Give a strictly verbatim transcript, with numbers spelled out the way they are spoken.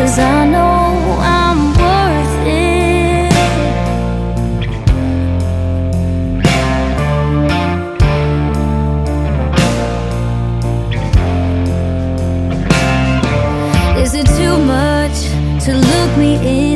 'cause I know I'm worth it. Is it too much to look me in?